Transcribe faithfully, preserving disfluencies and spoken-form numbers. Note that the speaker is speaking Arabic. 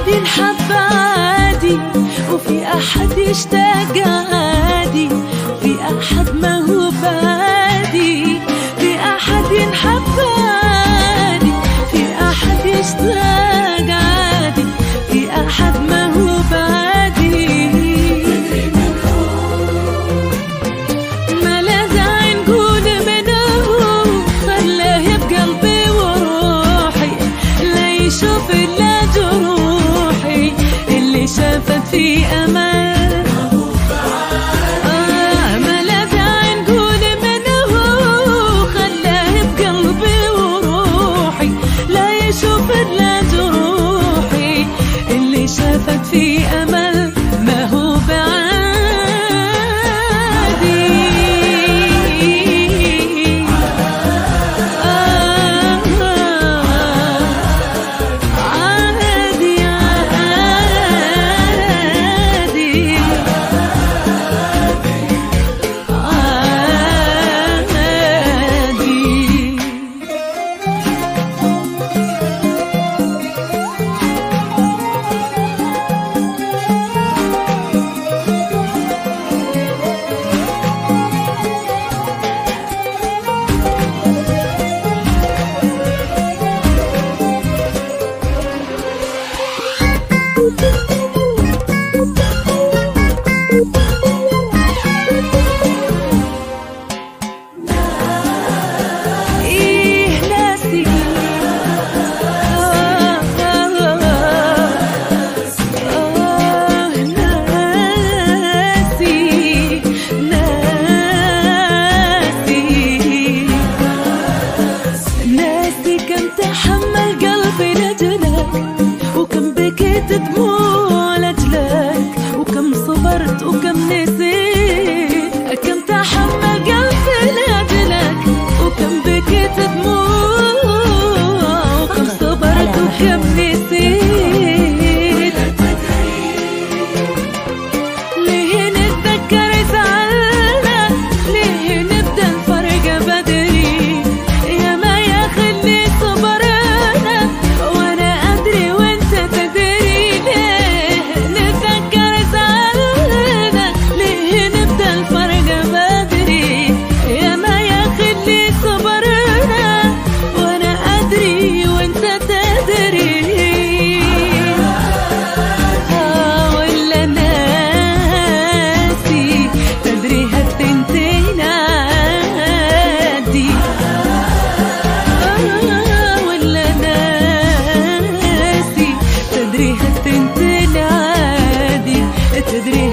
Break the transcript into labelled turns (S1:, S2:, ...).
S1: أحد ينحب عادي، وفي أحد يشتاق عادي، في أحد ما هو بادي، في أحد ينحب عادي، في أحد يشتاق عادي، في أحد ما هو بادي. ما لا داعي نقول منه خلاه بقلبي وروحي، لا يشوف إلا جروحي اللي شافت في أمل. آه ما لا داعي نقول منه خلاه بقلبي وروحي، لا يشوف إلا جروحي اللي شافت في أمل ما هو بعادي. دموع لأجلك وكم صبرت وكم نسيت، كم تحمل قلبي لأجلك وكم بكيت دموع وكم صبرت وكم نسيت. ليه نتذكر زعلنا، ليه نبدأ نفرق بدري، يا ما يخلي صبرنا وانا ادري وانت تدري. تدري